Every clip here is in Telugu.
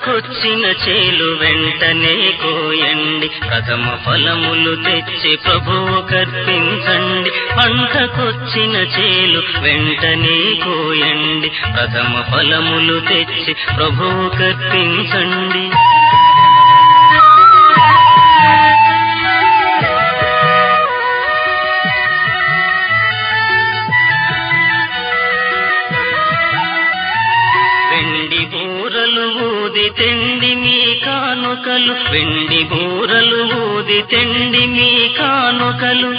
పంటకొచ్చిన చేలు వెంటనే కోయండి, ప్రథమ ఫలములు తెచ్చి ప్రభువు కర్పించండి. పంటకొచ్చిన చేలు వెంటనే కోయండి, ప్రథమ ఫలములు తెచ్చి ప్రభువు కర్పించండి. వెండి బూరలు ఊది తెండి మీ కానుకలు, వెండి బూరలు ఊది తెండి మీ కానుకలు.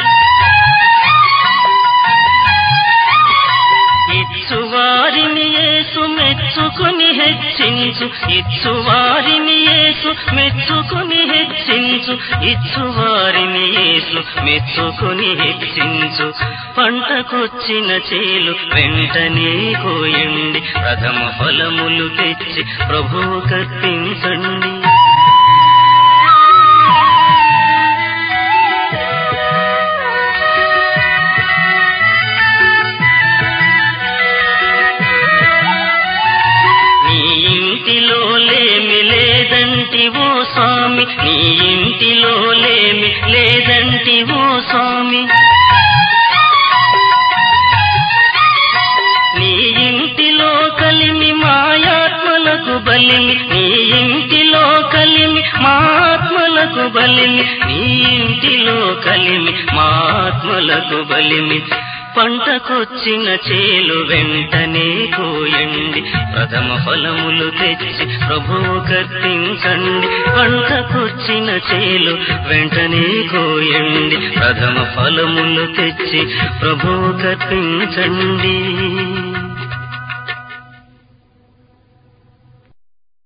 ఇచ్చువారిని యేసు మెచ్చుకుని హెచ్చించు, ఇచ్చువారిని యేసు మెచ్చుకుని హెచ్చించు, ఇచ్చువారిని యేసు మెచ్చుకుని హెచ్చించు. పంటకొచ్చిన చేలు వెంటనే కోయండి, ప్రథమ ఫలములు తెచ్చి ప్రభువు కర్పించండి. లేదంటివో స్వామి, నీ ఇంటిలో లేమి లేదంటివో స్వామి. నీ ఇంటిలో కలిమి మాయాత్మలకు బలిమి, నీ ఇంటిలో కలిమి మాత్మలకు బలిమి, నీ ఇంటిలో కలిమి మాత్మలకు బలిమి. పంటకొచ్చిన చేలు వెంటనే కోయండి, ప్రథమ ఫలములు తెచ్చి ప్రభువు కర్పించండి. పంటకొచ్చిన చేలు వెంటనే కోయండి, ప్రథమ ఫలములు తెచ్చి ప్రభువు కర్పించండి.